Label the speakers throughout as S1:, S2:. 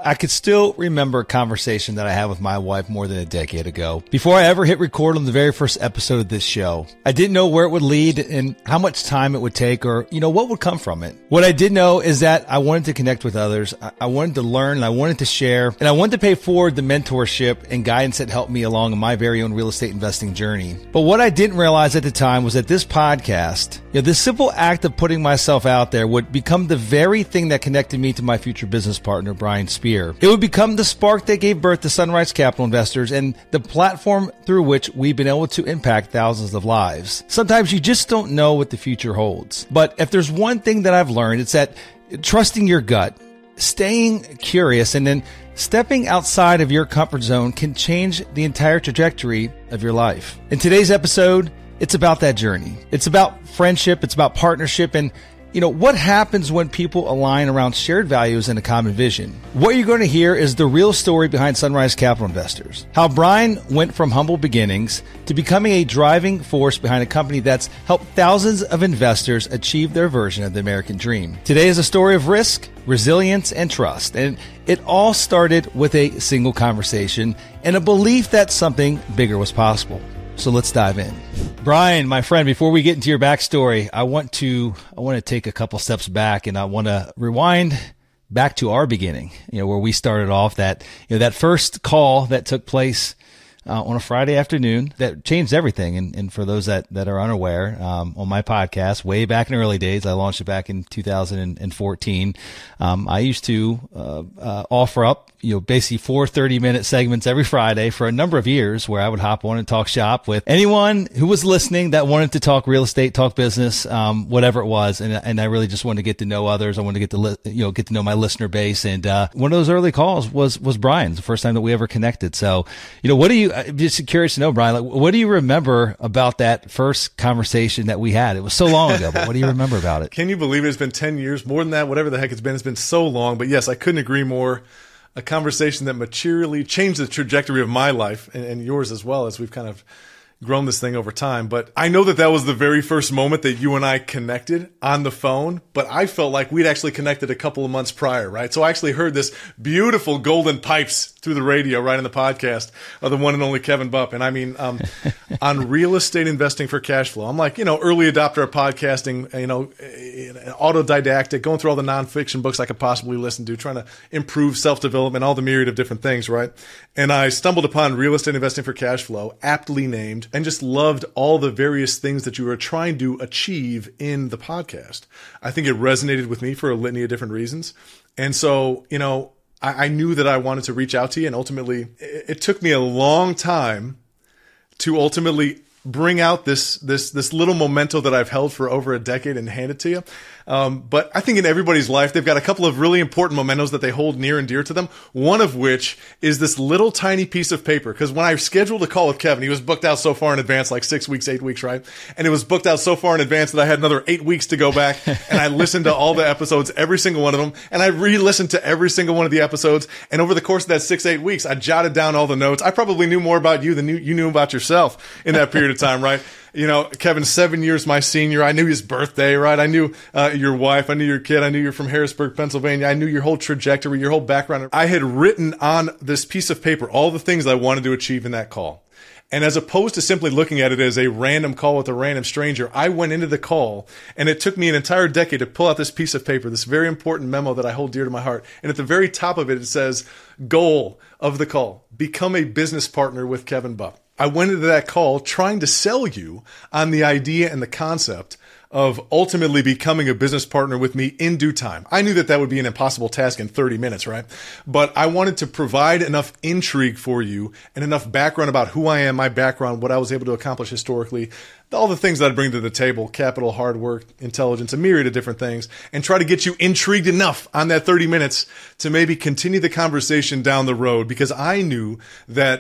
S1: I could still remember a conversation that I had with my wife more than a decade ago. Before I ever hit record on the very first episode of this show, I didn't know where it would lead and how much time it would take or, what would come from it. What I did know is that I wanted to connect with others. I wanted to learn and I wanted to share and I wanted to pay forward the mentorship and guidance that helped me along in my very own real estate investing journey. But what I didn't realize at the time was that this podcast, this simple act of putting myself out there would become the very thing that connected me to my future business partner, Brian Spear. It would become the spark that gave birth to Sunrise Capital Investors and the platform through which we've been able to impact thousands of lives. Sometimes you just don't know what the future holds. But if there's one thing that I've learned, it's that trusting your gut, staying curious, and then stepping outside of your comfort zone can change the entire trajectory of your life. In today's episode, it's about that journey. It's about friendship. It's about partnership and what happens when people align around shared values and a common vision? What you're going to hear is the real story behind Sunrise Capital Investors. How Brian went from humble beginnings to becoming a driving force behind a company that's helped thousands of investors achieve their version of the American dream. Today is a story of risk, resilience, and trust. And it all started with a single conversation and a belief that something bigger was possible. So let's dive in. Brian, my friend, before we get into your backstory, I want to take a couple steps back and I want to rewind back to our beginning, where we started off that first call that took place on a Friday afternoon that changed everything. And for those that are unaware, on my podcast, way back in early days, I launched it back in 2014. I used to offer up basically 4 30-minute segments every Friday for a number of years where I would hop on and talk shop with anyone who was listening that wanted to talk real estate, talk business, whatever it was. And I really just wanted to get to know others. I wanted to get to know my listener base. And one of those early calls was Brian's, the first time that we ever connected. So, I'm just curious to know, Brian, what do you remember about that first conversation that we had? It was so long ago, but what do you remember about it?
S2: Can you believe it? It's been 10 years, more than that, whatever the heck it's been. It's been so long. But yes, I couldn't agree more. A conversation that materially changed the trajectory of my life and yours as well, as we've kind of grown this thing over time. But I know that was the very first moment that you and I connected on the phone, but I felt like we'd actually connected a couple of months prior, right? So I actually heard this beautiful golden pipes through the radio right in the podcast of the one and only Kevin Bupp. And I mean, on real estate investing for cash flow, I'm like, early adopter of podcasting, autodidactic, going through all the nonfiction books I could possibly listen to, trying to improve self-development, all the myriad of different things, right? And I stumbled upon real estate investing for cash flow, aptly named, and just loved all the various things that you were trying to achieve in the podcast. I think it resonated with me for a litany of different reasons. And so, I knew that I wanted to reach out to you, and ultimately it took me a long time to ultimately bring out this little memento that I've held for over a decade and hand it to you. But I think in everybody's life, they've got a couple of really important mementos that they hold near and dear to them. One of which is this little tiny piece of paper. Because when I scheduled a call with Kevin, he was booked out so far in advance, like 6 weeks, 8 weeks, right? And it was booked out so far in advance that I had another 8 weeks to go back. And I listened to all the episodes, every single one of them. And I re-listened to every single one of the episodes. And over the course of that 6-8 weeks, I jotted down all the notes. I probably knew more about you than you knew about yourself in that period of time, right? Kevin's 7 years my senior. I knew his birthday, right? I knew your wife. I knew your kid. I knew you're from Harrisburg, Pennsylvania. I knew your whole trajectory, your whole background. I had written on this piece of paper all the things I wanted to achieve in that call. And as opposed to simply looking at it as a random call with a random stranger, I went into the call, and it took me an entire decade to pull out this piece of paper, this very important memo that I hold dear to my heart. And at the very top of it, it says, goal of the call, become a business partner with Kevin Bupp. I went into that call trying to sell you on the idea and the concept of ultimately becoming a business partner with me in due time. I knew that would be an impossible task in 30 minutes, right? But I wanted to provide enough intrigue for you and enough background about who I am, my background, what I was able to accomplish historically, all the things that I bring to the table, capital, hard work, intelligence, a myriad of different things, and try to get you intrigued enough on that 30 minutes to maybe continue the conversation down the road, because I knew that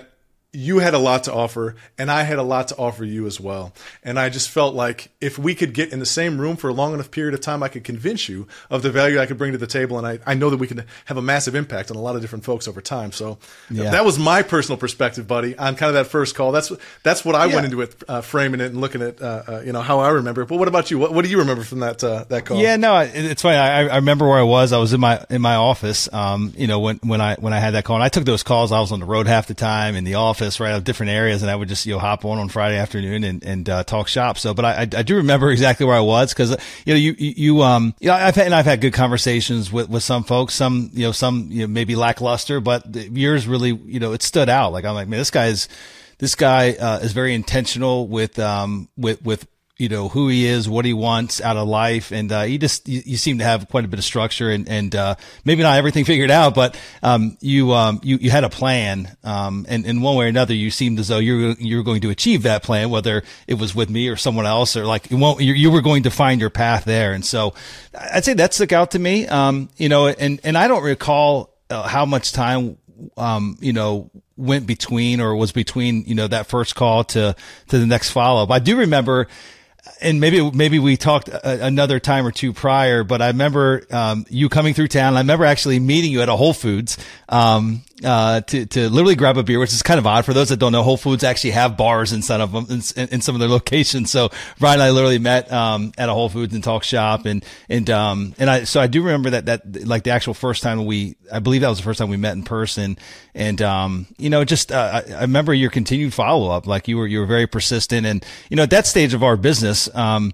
S2: you had a lot to offer, and I had a lot to offer you as well. And I just felt like if we could get in the same room for a long enough period of time, I could convince you of the value I could bring to the table. And I know that we can have a massive impact on a lot of different folks over time. So that was my personal perspective, buddy, on kind of that first call. That's what I went into it, framing it and looking at, how I remember it. But what about you? What do you remember from that call?
S1: Yeah, no, it's funny. I remember where I was. I was in my office, when I had that call, and I took those calls. I was on the road half the time, in the office, right, of different areas, and I would just hop on Friday afternoon and talk shop. So, but I do remember exactly where I was, because I've had good conversations with some folks, some maybe lackluster, but yours really it stood out. Like, I'm like, man, this guy is very intentional with who he is, what he wants out of life. And, you seem to have quite a bit of structure and maybe not everything figured out, but, you had a plan. And in one way or another, you seemed as though you were going to achieve that plan, whether it was with me or someone else, or like, you were going to find your path there. And so I'd say that stuck out to me. And I don't recall how much time, went between or was between, that first call to the next follow up. I do remember, and maybe we talked another time or two prior, but I remember you coming through town. I remember actually meeting you at a Whole Foods to literally grab a beer, which is kind of odd for those that don't know. Whole Foods actually have bars inside of them in some of their locations. So Brian and I literally met at a Whole Foods and talked shop, and I do remember that like the actual first time I believe that was the first time we met in person, and I remember your continued follow up. Like you were very persistent, and at that stage of our business,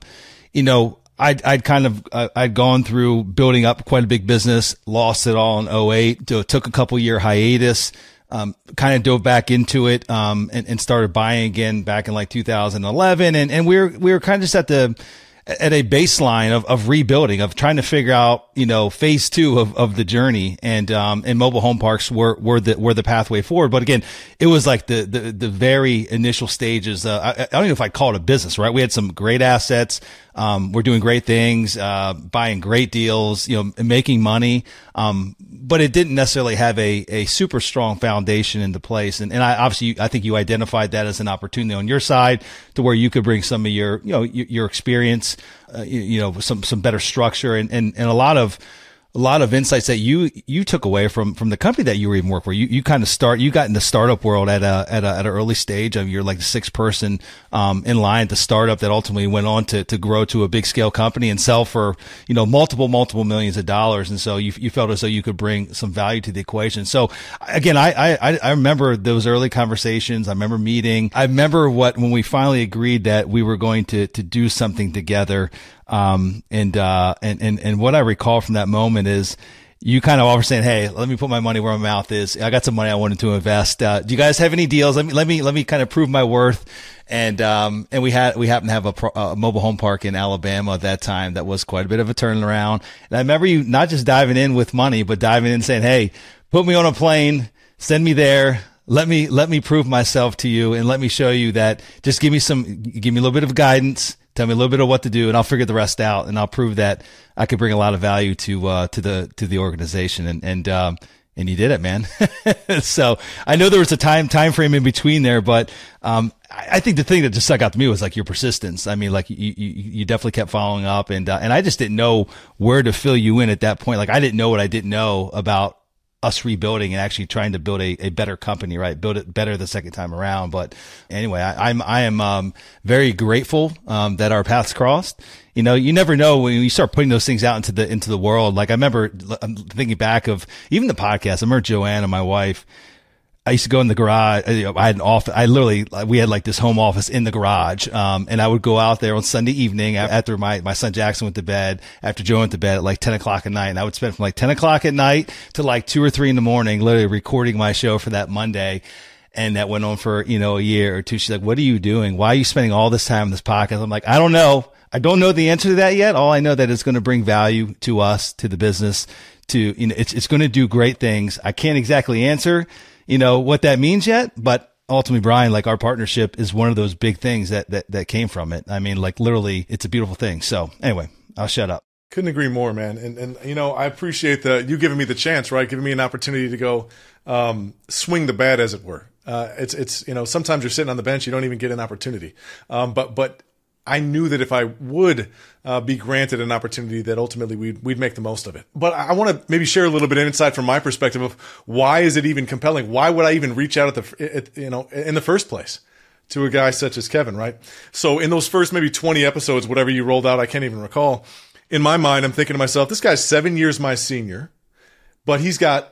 S1: I'd gone through building up quite a big business, lost it all in 2008, took a couple year hiatus, kind of dove back into it, and started buying again back in like 2011. And we were kind of just at a baseline of rebuilding, of trying to figure out, phase 2 of the journey. And mobile home parks were the pathway forward. But again, it was like the very initial stages. I don't know if I'd call it a business, right? We had some great assets. We're doing great things, buying great deals, making money. But it didn't necessarily have a super strong foundation into place. And I think you identified that as an opportunity on your side to where you could bring some of your experience, some better structure and a lot of insights that you took away from the company that you were even working for. You got in the startup world at an early stage. You're like the 6th person, in line at the startup that ultimately went on to grow to a big scale company and sell for, multiple millions of dollars. And so you felt as though you could bring some value to the equation. So again, I remember those early conversations. I remember meeting. I remember when we finally agreed that we were going to do something together. And what I recall from that moment is you kind of offer saying, "Hey, let me put my money where my mouth is. I got some money I wanted to invest. Do you guys have any deals? Let me kind of prove my worth." And we happened to have a mobile home park in Alabama at that time that was quite a bit of a turnaround. And I remember you not just diving in with money, but diving in and saying, "Hey, put me on a plane, send me there. Let me prove myself to you, and let me show you that. Just give me a little bit of guidance." Tell me a little bit of what to do, and I'll figure the rest out, and I'll prove that I could bring a lot of value to the organization. And you did it, man. So I know there was a time frame in between there, but I think the thing that just stuck out to me was like your persistence. I mean, like you definitely kept following up, and I just didn't know where to fill you in at that point. Like I didn't know what I didn't know about us rebuilding and actually trying to build a better company, right? Build it better the second time around. But anyway, I am very grateful, that our paths crossed. You never know when you start putting those things out into the world. Like I'm thinking back of even the podcast. I remember Joanna, my wife, I used to go in the garage. I had an office. We had like this home office in the garage. And I would go out there on Sunday evening after my son Jackson went to bed, after Joe went to bed at like 10 o'clock at night. And I would spend from like 10 o'clock at night to like 2 or 3 in the morning, literally recording my show for that Monday. And that went on for, a year or two. She's like, "What are you doing? Why are you spending all this time on this podcast?" I'm like, "I don't know. I don't know the answer to that yet. All I know that it's going to bring value to us, to the business, it's going to do great things. I can't exactly answer what that means yet, but ultimately, Brian, like our partnership is one of those big things that came from it. I mean, like literally it's a beautiful thing." So anyway, I'll shut up.
S2: Couldn't agree more, man. And I appreciate you giving me the chance, right? Giving me an opportunity to go, swing the bat, as it were. It's sometimes you're sitting on the bench, you don't even get an opportunity. But I knew that if I would be granted an opportunity, that ultimately we'd make the most of it. But I want to maybe share a little bit of insight from my perspective of why is it even compelling? Why would I even reach out in the first place to a guy such as Kevin, right? So in those first maybe 20 episodes, whatever you rolled out, I can't even recall. In my mind, I'm thinking to myself, this guy's 7 years my senior, but he's got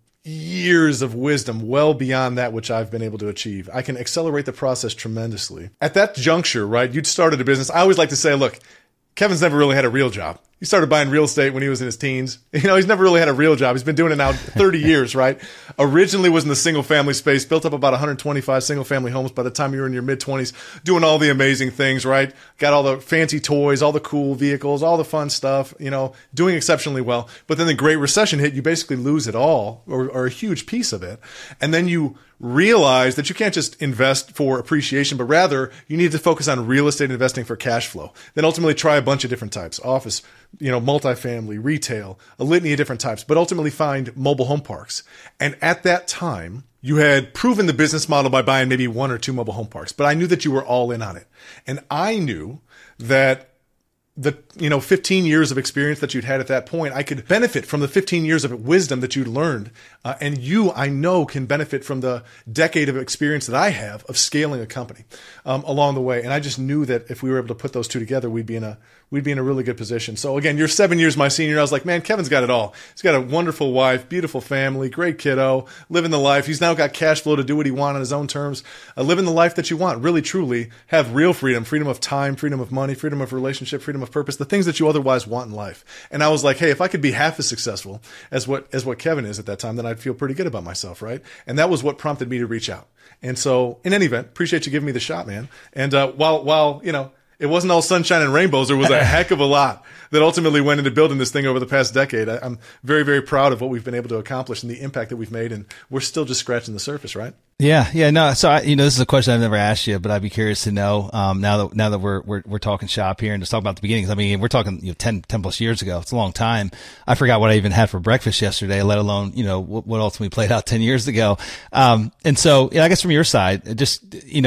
S2: years of wisdom well beyond that which I've been able to achieve. I can accelerate the process tremendously. At that juncture, right, you'd started a business. I always like to say, look, Kevin's never really had a real job. He started buying real estate when he was in his teens. He's never really had a real job. He's been doing it now 30 years, right? Originally was in the single family space, built up about 125 single family homes by the time you were in your mid 20s, doing all the amazing things, right? Got all the fancy toys, all the cool vehicles, all the fun stuff, doing exceptionally well. But then the Great Recession hit, you basically lose it all or a huge piece of it. And then you realize that you can't just invest for appreciation, but rather you need to focus on real estate investing for cash flow. Then ultimately try a bunch of different types, office, multifamily, retail, a litany of different types, but ultimately find mobile home parks. And at that time, you had proven the business model by buying maybe 1 or 2 mobile home parks, but I knew that you were all in on it. And I knew that the 15 years of experience that you'd had at that point, I could benefit from the 15 years of wisdom that you'd learned. And you, I know, can benefit from the decade of experience that I have of scaling a company along the way. And I just knew that if we were able to put those two together, we'd be in a really good position. So again, you're 7 years my senior. I was like, man, Kevin's got it all. He's got a wonderful wife, beautiful family, great kiddo, living the life. He's now got cash flow to do what he wants on his own terms, living the life that you want, really, truly have real freedom, freedom of time, freedom of money, freedom of relationship, freedom of purpose, the things that you otherwise want in life. And I was like, hey, if I could be half as successful as what Kevin is at that time, then I'd feel pretty good about myself, right? And that was what prompted me to reach out. And so in any event, appreciate you giving me the shot, man. And while it wasn't all sunshine and rainbows, there was a heck of a lot that ultimately went into building this thing over the past decade. I'm very, very proud of what we've been able to accomplish and the impact that we've made. And we're still just scratching the surface, right?
S1: Yeah. No. So this is a question I've never asked you, but I'd be curious to know, now that we're talking shop here and just talk about the beginnings. I mean, we're talking, 10 plus years ago. It's a long time. I forgot what I even had for breakfast yesterday, let alone, what ultimately played out 10 years ago. And so, I guess from your side, just,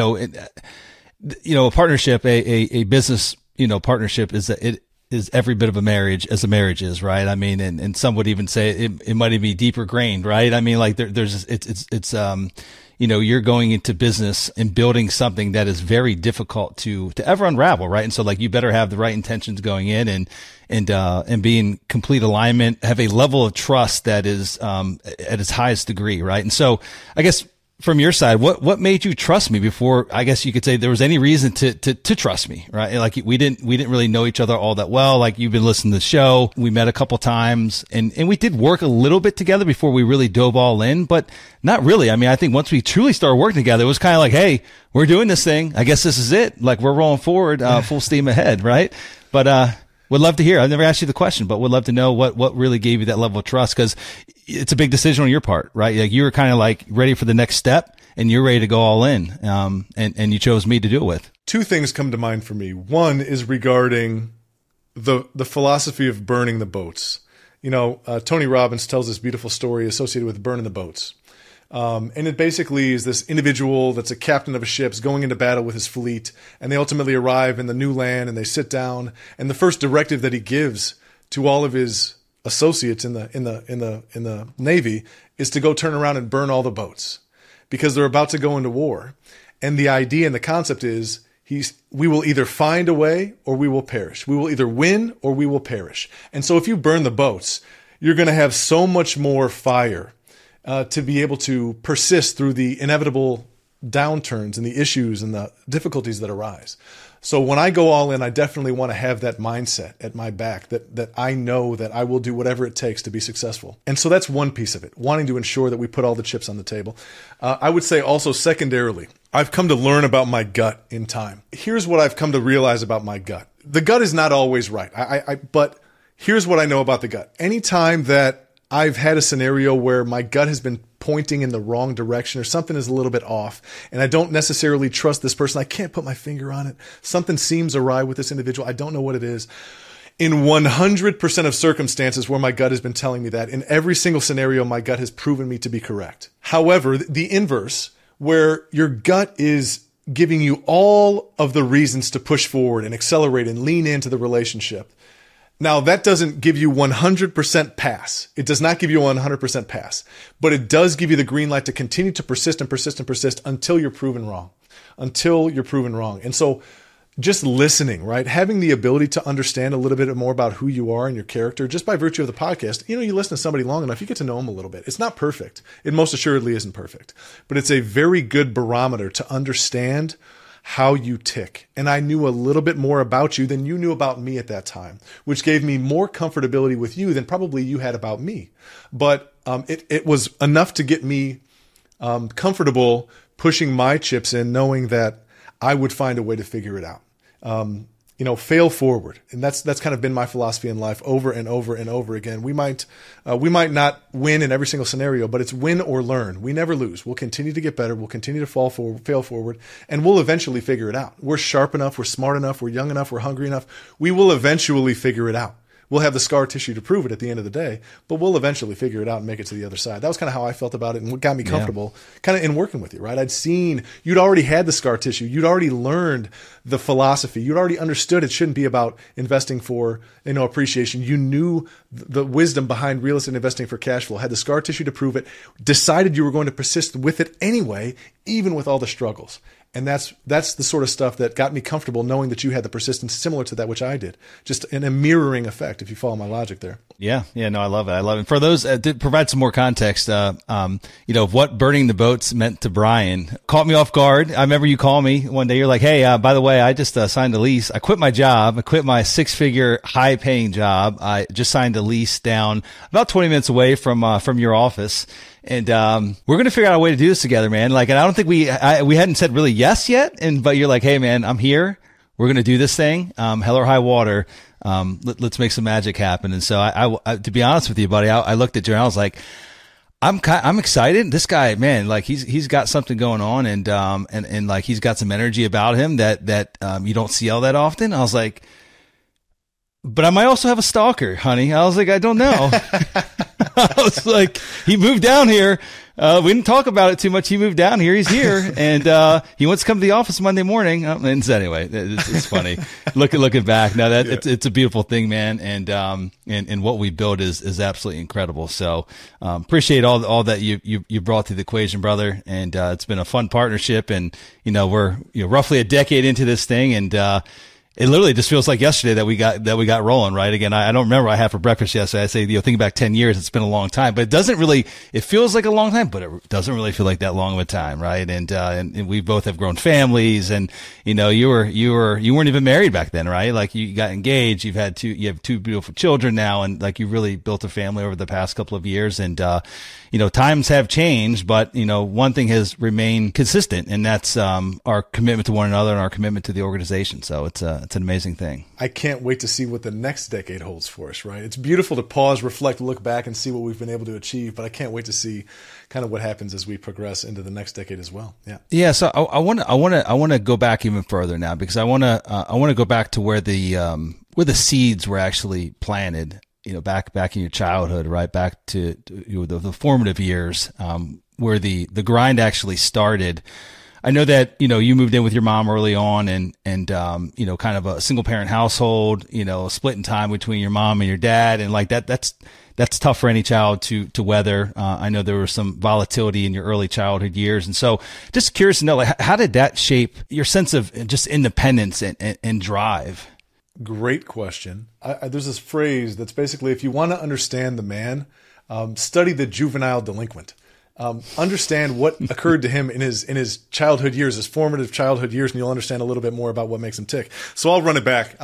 S1: a partnership, a business, partnership it is every bit of a marriage as a marriage is, right? I mean, and some would even say it might even be deeper grained, right? I mean, like you're going into business and building something that is very difficult to ever unravel, right? And so like you better have the right intentions going in and be in complete alignment, have a level of trust that is, at its highest degree, right? And so I guess, from your side, what made you trust me before, I guess you could say there was any reason to trust me, right? Like we didn't really know each other all that well. Like you've been listening to the show. We met a couple times and we did work a little bit together before we really dove all in, but not really. I mean, I think once we truly started working together, it was kind of like, hey, we're doing this thing. I guess this is it. Like we're rolling forward, full steam ahead. Right. But, would love to hear. I've never asked you the question, but would love to know what really gave you that level of trust, because it's a big decision on your part, right? Like you were kind of like ready for the next step and you're ready to go all in. And you chose me to do it with.
S2: 2 things come to mind for me. One is regarding the philosophy of burning the boats. Tony Robbins tells this beautiful story associated with burning the boats. And it basically is this individual that's a captain of a ship going into battle with his fleet, and they ultimately arrive in the new land and they sit down. And the first directive that he gives to all of his associates in the Navy is to go turn around and burn all the boats because they're about to go into war. And the idea and the concept is we will either find a way or we will perish. We will either win or we will perish. And so if you burn the boats, you're going to have so much more fire to be able to persist through the inevitable downturns and the issues and the difficulties that arise. So when I go all in, I definitely want to have that mindset at my back that I know that I will do whatever it takes to be successful. And so that's one piece of it, wanting to ensure that we put all the chips on the table. I would say also secondarily, I've come to learn about my gut in time. Here's what I've come to realize about my gut. The gut is not always right. But here's what I know about the gut. Anytime that I've had a scenario where my gut has been pointing in the wrong direction or something is a little bit off and I don't necessarily trust this person. I can't put my finger on it. Something seems awry with this individual. I don't know what it is. In 100% of circumstances where my gut has been telling me that, in every single scenario, my gut has proven me to be correct. However, the inverse, where your gut is giving you all of the reasons to push forward and accelerate and lean into the relationship. Now, that doesn't give you 100% pass. It does not give you a 100% pass, but it does give you the green light to continue to persist and persist and persist until you're proven wrong, And so just listening, right? Having the ability to understand a little bit more about who you are and your character, just by virtue of the podcast. You listen to somebody long enough, you get to know them a little bit. It's not perfect. It most assuredly isn't perfect, but it's a very good barometer to understand how you tick. And I knew a little bit more about you than you knew about me at that time, which gave me more comfortability with you than probably you had about me. But it was enough to get me comfortable pushing my chips in, knowing that I would find a way to figure it out. Fail forward. And that's kind of been my philosophy in life over and over and over again. We might not win in every single scenario, but it's win or learn. We never lose. We'll continue to get better. We'll continue to fail forward, and we'll eventually figure it out. We're sharp enough. We're smart enough. We're young enough. We're hungry enough. We will eventually figure it out. We'll have the scar tissue to prove it at the end of the day, but we'll eventually figure it out and make it to the other side. That was kind of how I felt about it and what got me comfortable kind of in working with you, right? I'd seen, you'd already had the scar tissue. You'd already learned the philosophy. You'd already understood it shouldn't be about investing for, appreciation. You knew the wisdom behind real estate investing for cash flow, had the scar tissue to prove it, decided you were going to persist with it anyway, even with all the struggles. And that's the sort of stuff that got me comfortable knowing that you had the persistence similar to that which I did. Just in a mirroring effect, if you follow my logic there.
S1: Yeah. No, I love it. And for those, to provide some more context, of what burning the boats meant to Brian, caught me off guard. I remember you called me one day. You're like, hey, by the way, I just signed a lease. I quit my job. I quit my 6-figure high paying job. I just signed a lease down about 20 minutes away from your office. And we're going to figure out a way to do this together, man. And I don't think we hadn't said really yes yet. But you're like, hey, man, I'm here. We're going to do this thing. Hell or high water. Let's make some magic happen. And so I to be honest with you, buddy, I looked at you and I was like, I'm excited. This guy, man, he's got something going on and he's got some energy about him that you don't see all that often. I was like, but I might also have a stalker, honey. I was like, I don't know. I was like, he moved down here. We didn't talk about it too much. He moved down here. He's here. And he wants to come to the office Monday morning. And so anyway, it's funny. Looking back. No, it's a beautiful thing, man. And what we built is absolutely incredible. So appreciate all that you brought to the equation, brother. And it's been a fun partnership. And, we're roughly a decade into this thing. And it literally just feels like yesterday that we got rolling, right? Again, I don't remember what I had for breakfast yesterday. I say, thinking back 10 years, it's been a long time, but it feels like a long time, but it doesn't really feel like that long of a time, right? And we both have grown families and, you weren't even married back then, right? You got engaged, you have two beautiful children now, and you really built a family over the past couple of years. And, times have changed, but, one thing has remained consistent, and that's, our commitment to one another and our commitment to the organization. So it's an amazing thing.
S2: I can't wait to see what the next decade holds for us, right? It's beautiful to pause, reflect, look back and see what we've been able to achieve, but I can't wait to see kind of what happens as we progress into the next decade as well. Yeah.
S1: Yeah. So I want to go back even further now, because I want to go back to where the seeds were actually planted, back in your childhood, right? Back to the formative years, where the grind actually started. I know that, you moved in with your mom early on and kind of a single parent household, split in time between your mom and your dad. And that's tough for any child to weather. I know there was some volatility in your early childhood years. And so just curious to know, how did that shape your sense of just independence and drive?
S2: Great question. There's this phrase that's basically, if you want to understand the man, study the juvenile delinquent. Understand what occurred to him in his childhood years, his formative childhood years, and you'll understand a little bit more about what makes him tick. So I'll run it back.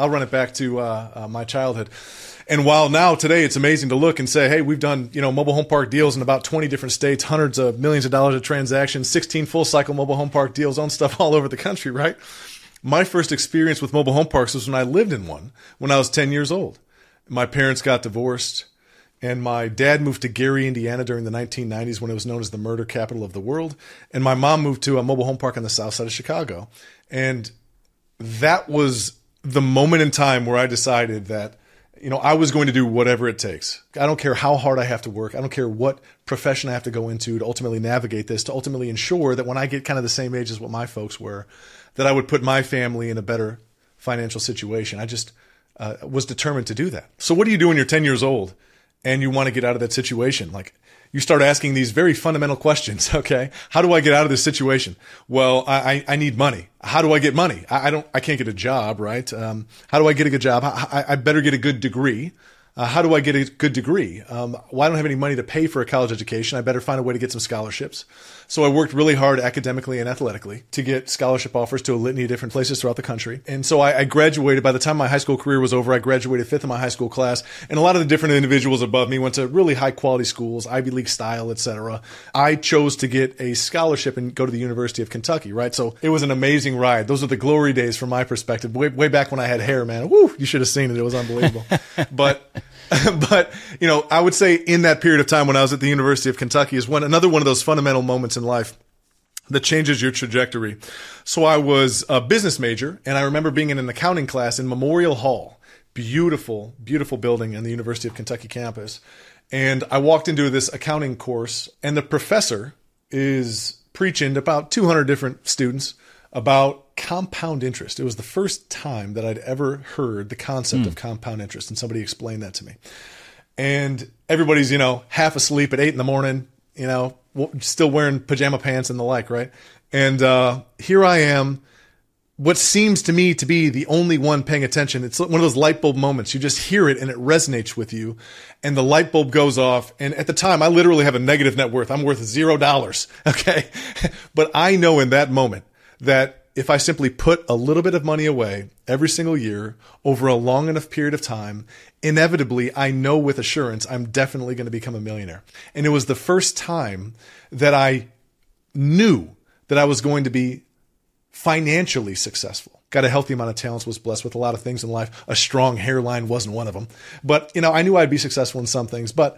S2: to my childhood. And while now today it's amazing to look and say, hey, we've done mobile home park deals in about 20 different states, hundreds of millions of dollars of transactions, 16 full cycle mobile home park deals, own stuff all over the country, right? My first experience with mobile home parks was when I lived in one when I was 10 years old. My parents got divorced. And my dad moved to Gary, Indiana during the 1990s when it was known as the murder capital of the world. And my mom moved to a mobile home park on the south side of Chicago. And that was the moment in time where I decided that, I was going to do whatever it takes. I don't care how hard I have to work. I don't care what profession I have to go into to ultimately navigate this, to ultimately ensure that when I get kind of the same age as what my folks were, that I would put my family in a better financial situation. I just was determined to do that. So what do you do when you're 10 years old and you want to get out of that situation? Like, you start asking these very fundamental questions. Okay. How do I get out of this situation? Well, I need money. How do I get money? I can't get a job, right? How do I get a good job? I better get a good degree. How do I get a good degree? Well, I don't have any money to pay for a college education. I better find a way to get some scholarships. So I worked really hard academically and athletically to get scholarship offers to a litany of different places throughout the country. And so I graduated. By the time my high school career was over, I graduated 5th in my high school class. And a lot of the different individuals above me went to really high quality schools, Ivy League style, et cetera. I chose to get a scholarship and go to the University of Kentucky, right? So it was an amazing ride. Those are the glory days from my perspective. Way back when I had hair, man. Woo, you should have seen it. It was unbelievable. But I would say in that period of time when I was at the University of Kentucky is another one of those fundamental moments in life that changes your trajectory. So I was a business major, and I remember being in an accounting class in Memorial Hall, beautiful, beautiful building in the University of Kentucky campus. And I walked into this accounting course, and the professor is preaching to about 200 different students about compound interest. It was the first time that I'd ever heard the concept of compound interest, and somebody explained that to me. And everybody's, half asleep at 8 a.m, still wearing pajama pants and the like, right? And here I am, what seems to me to be the only one paying attention. It's one of those light bulb moments. You just hear it and it resonates with you, and the light bulb goes off. And at the time, I literally have a negative net worth. I'm worth $0, okay? But I know in that moment that if I simply put a little bit of money away every single year over a long enough period of time, inevitably, I know with assurance I'm definitely going to become a millionaire. And it was the first time that I knew that I was going to be financially successful. Got a healthy amount of talents, was blessed with a lot of things in life. A strong hairline wasn't one of them. But, I knew I'd be successful in some things. But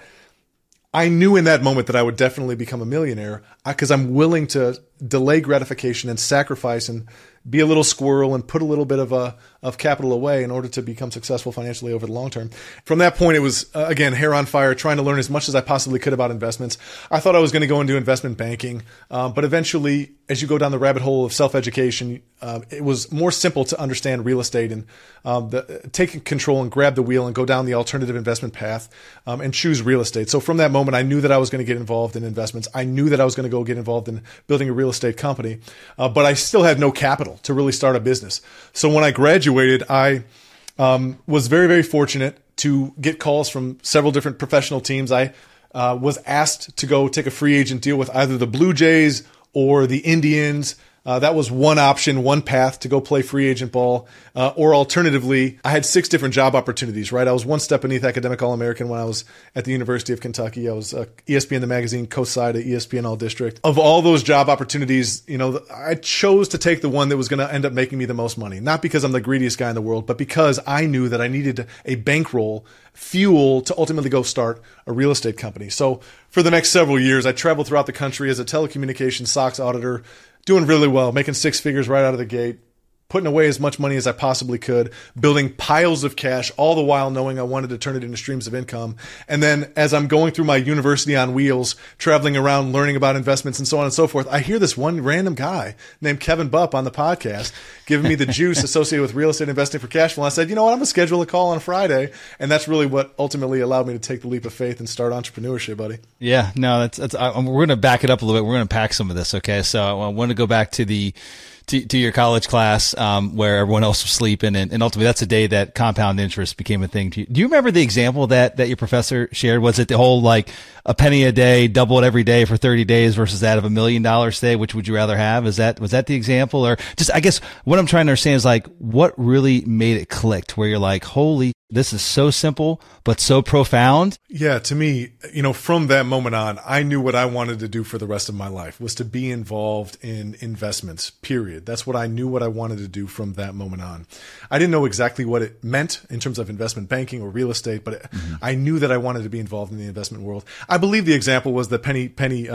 S2: I knew in that moment that I would definitely become a millionaire because I'm willing to delay gratification and sacrifice and be a little squirrel and put a little bit of capital away in order to become successful financially over the long term. From that point, it was, again, hair on fire, trying to learn as much as I possibly could about investments. I thought I was going to go into investment banking, but eventually, as you go down the rabbit hole of self-education, it was more simple to understand real estate and take control and grab the wheel and go down the alternative investment path and choose real estate. So from that moment, I knew that I was going to get involved in investments. I knew that I was going to go get involved in building a real estate company, but I still had no capital to really start a business. So when I graduated, I was very, very fortunate to get calls from several different professional teams. I was asked to go take a free agent deal with either the Blue Jays or the Indians. That was one option, one path to go play free agent ball. Or alternatively, I had 6 different job opportunities, right? I was one step beneath academic All-American when I was at the University of Kentucky. I was ESPN The Magazine co-side at ESPN All District. Of all those job opportunities, I chose to take the one that was going to end up making me the most money. Not because I'm the greediest guy in the world, but because I knew that I needed a bankroll, fuel to ultimately go start a real estate company. So for the next several years, I traveled throughout the country as a telecommunications SOX auditor, doing really well, making 6 figures right out of the gate, putting away as much money as I possibly could, building piles of cash, all the while knowing I wanted to turn it into streams of income. And then as I'm going through my university on wheels, traveling around, learning about investments and so on and so forth, I hear this one random guy named Kevin Bupp on the podcast giving me the juice associated with real estate investing for cash flow. And I said, you know what, I'm going to schedule a call on Friday. And that's really what ultimately allowed me to take the leap of faith and start entrepreneurship, buddy.
S1: Yeah, no, that's we're going to back it up a little bit. We're going to pack some of this. Okay. So I want to go back to to your college class, where everyone else was sleeping. And ultimately that's the day that compound interest became a thing to you. Do you remember the example that your professor shared? Was it the whole, like, a penny a day, double it every day for 30 days versus that of $1 million today? Which would you rather have? Was that the example? Or just, I guess what I'm trying to understand is, like, what really made it click to where you're like, holy, this is so simple, but so profound?
S2: Yeah, to me, from that moment on, I knew what I wanted to do for the rest of my life was to be involved in investments, period. That's what I knew what I wanted to do from that moment on. I didn't know exactly what it meant in terms of investment banking or real estate, but I knew that I wanted to be involved in the investment world. I believe the example was the penny,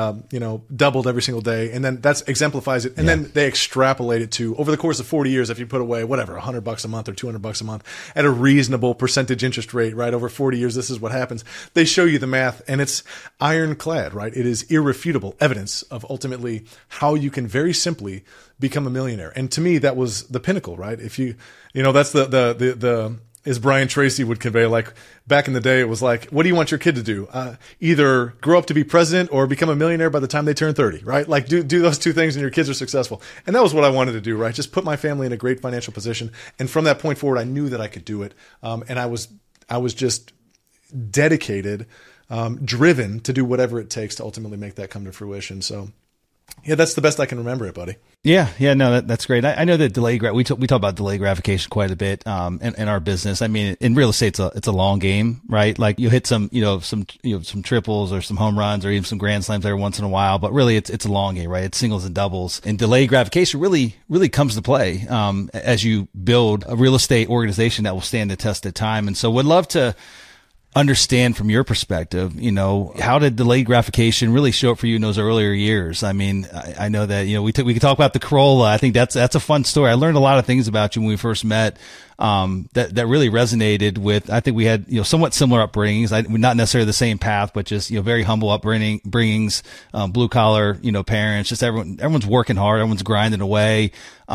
S2: doubled every single day. And then that exemplifies it. And then they extrapolate it to over the course of 40 years, if you put away, whatever, $100 a month or $200 a month at a reasonable percentage percentage interest rate, right? Over 40 years, this is what happens. They show you the math, and it's ironclad, right? It is irrefutable evidence of ultimately how you can very simply become a millionaire. And to me, that was the pinnacle, right? If you know, that's the as Brian Tracy would convey, like back in the day, it was like, what do you want your kid to do? Either grow up to be president or become a millionaire by the time they turn 30, right? Like do those two things and your kids are successful. And that was what I wanted to do, right? Just put my family in a great financial position. And from that point forward, I knew that I could do it. And I was just dedicated, driven to do whatever it takes to ultimately make that come to fruition. So yeah, that's the best I can remember it, buddy.
S1: Yeah, no, that's great. I know that we talk about delayed gratification quite a bit in our business. I mean, in real estate, it's a long game, right? Like you hit some triples or some home runs or even some grand slams every once in a while, but really it's a long game, right? It's singles and doubles, and delayed gratification really comes to play as you build a real estate organization that will stand the test of time. And so, would love to understand from your perspective, how did delayed gratification really show up for you in those earlier years? I mean, I know that, we could talk about the Corolla. I think that's a fun story. I learned a lot of things about you when we first met, that really resonated with. I think we had, somewhat similar upbringings, not necessarily the same path, but just, very humble upbringings, blue collar, parents, just everyone's working hard. Everyone's grinding away,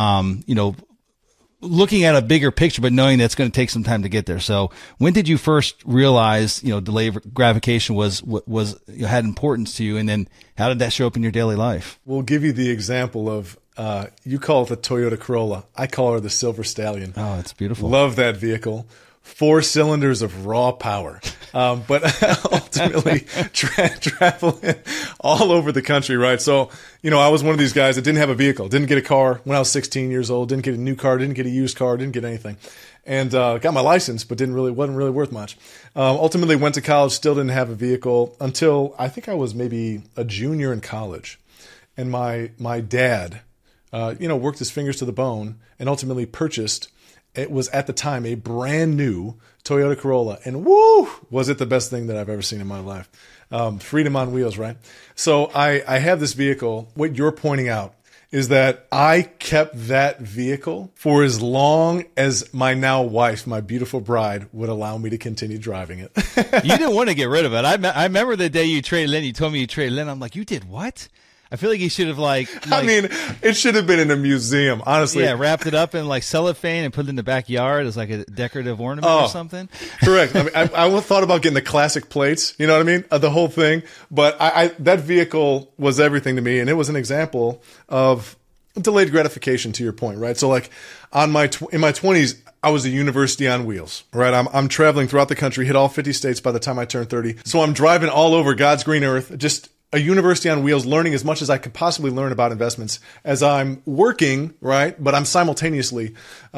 S1: looking at a bigger picture, but knowing that it's going to take some time to get there. So when did you first realize, delayed gratification had importance to you? And then how did that show up in your daily life?
S2: We'll give you the example of, you call it the Toyota Corolla. I call her the Silver Stallion.
S1: Oh, it's beautiful.
S2: Love that vehicle. 4 cylinders of raw power. But ultimately traveling all over the country, right? So, I was one of these guys that didn't have a vehicle, didn't get a car when I was 16 years old, didn't get a new car, didn't get a used car, didn't get anything. And got my license, but wasn't really worth much. Ultimately went to college, still didn't have a vehicle until I think I was maybe a junior in college. And my dad, worked his fingers to the bone and ultimately purchased, it was at the time a brand new Toyota Corolla, and woo, was it the best thing that I've ever seen in my life. Freedom on wheels, right? So I have this vehicle. What you're pointing out is that I kept that vehicle for as long as my now wife, my beautiful bride, would allow me to continue driving it.
S1: You didn't want to get rid of it. I remember the day you traded in. You told me you traded in. I'm like, you did what? I feel like you should have
S2: I mean, it should have been in a museum, honestly.
S1: Yeah, wrapped it up in cellophane and put it in the backyard as like a decorative ornament or something.
S2: Correct. I mean, I thought about getting the classic plates, you know what I mean? The whole thing. But that vehicle was everything to me, and it was an example of delayed gratification, to your point, right? So like in my 20s, I was a university on wheels, right? I'm traveling throughout the country, hit all 50 states by the time I turned 30. So I'm driving all over God's green earth, just a university on wheels, learning as much as I could possibly learn about investments as I'm working, right? But I'm simultaneously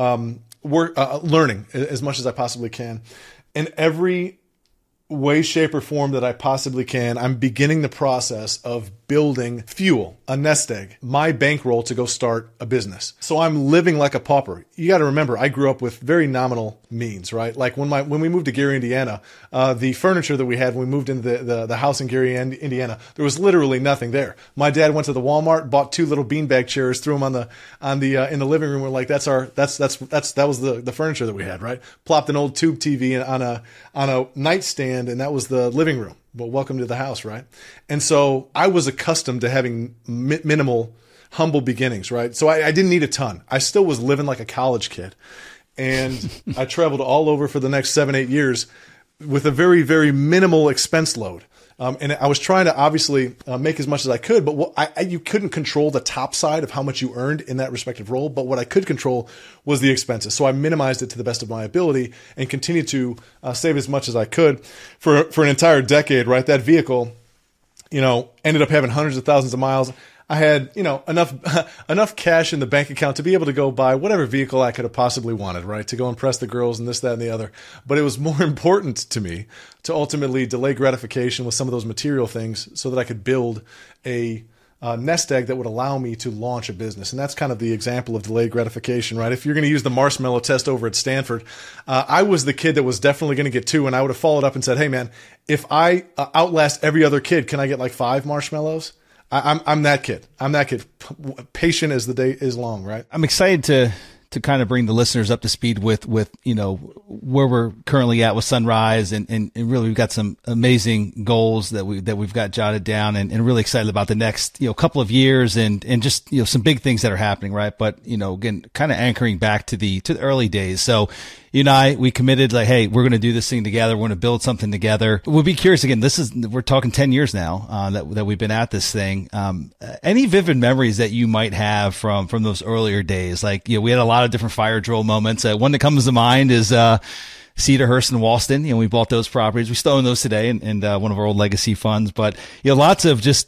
S2: learning as much as I possibly can. In every way, shape, or form that I possibly can, I'm beginning the process of building fuel, a nest egg, my bankroll to go start a business. So I'm living like a pauper. You got to remember, I grew up with very nominal means, right? Like when we moved to Gary, Indiana, the furniture that we had when we moved into the house in Gary, Indiana, there was literally nothing there. My dad went to the Walmart, bought 2 little beanbag chairs, threw them in the living room. We're like, that was the furniture that we had, right? Plopped an old tube TV on a nightstand, and that was the living room. Well, welcome to the house, right? And so I was accustomed to having minimal, humble beginnings, right? So I didn't need a ton. I still was living like a college kid. And I traveled all over for the next 7-8 years with a very, very minimal expense load. And I was trying to obviously make as much as I could, but you couldn't control the top side of how much you earned in that respective role. But what I could control was the expenses. So I minimized it to the best of my ability and continued to save as much as I could for an entire decade, right? That vehicle, ended up having hundreds of thousands of miles. I had, enough cash in the bank account to be able to go buy whatever vehicle I could have possibly wanted, right? To go impress the girls and this, that, and the other. But it was more important to me to ultimately delay gratification with some of those material things so that I could build a nest egg that would allow me to launch a business. And that's kind of the example of delayed gratification, right? If you're going to use the marshmallow test over at Stanford, I was the kid that was definitely going to get 2, and I would have followed up and said, hey man, if I outlast every other kid, can I get like 5 marshmallows? I'm that kid. I'm that kid. Patient as the day is long, right?
S1: I'm excited to to kind of bring the listeners up to speed with, where we're currently at with Sunrise. And really, we've got some amazing goals that we've got jotted down and really excited about the next, couple of years and just, some big things that are happening. Right. But, again, kind of anchoring back to the early days. So, you and I, we committed like, hey, we're going to do this thing together. We're going to build something together. We'll be curious again. We're talking 10 years now, that we've been at this thing. Any vivid memories that you might have from those earlier days? Like, we had a lot of different fire drill moments. One that comes to mind is, Cedarhurst and Walston. We bought those properties. We still own those today and one of our old legacy funds, but, lots of just,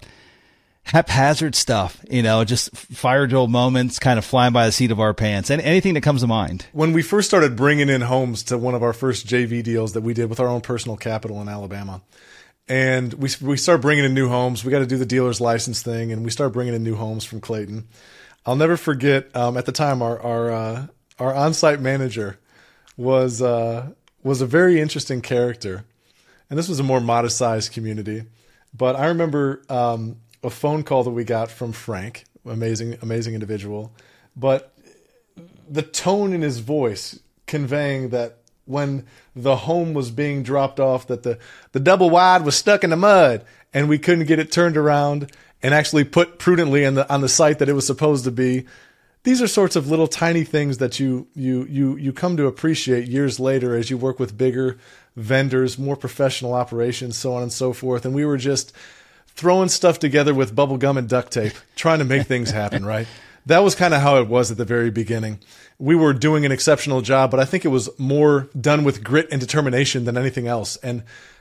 S1: haphazard stuff, just fire drill moments kind of flying by the seat of our pants, and anything that comes to mind.
S2: When we first started bringing in homes to one of our first JV deals that we did with our own personal capital in Alabama, and we start bringing in new homes, we got to do the dealer's license thing, and we start bringing in new homes from Clayton. I'll never forget, at the time, our on-site manager was a very interesting character, and this was a more modest-sized community, but I remember, a phone call that we got from Frank, amazing individual, but the tone in his voice conveying that when the home was being dropped off, that the double wide was stuck in the mud and we couldn't get it turned around and actually put prudently on the site that it was supposed to be. These are sorts of little tiny things that you come to appreciate years later as you work with bigger vendors, more professional operations, so on and so forth. And we were just throwing stuff together with bubble gum and duct tape, trying to make things happen, right? That was kind of how it was at the very beginning. We were doing an exceptional job, but I think it was more done with grit and determination than anything else. And,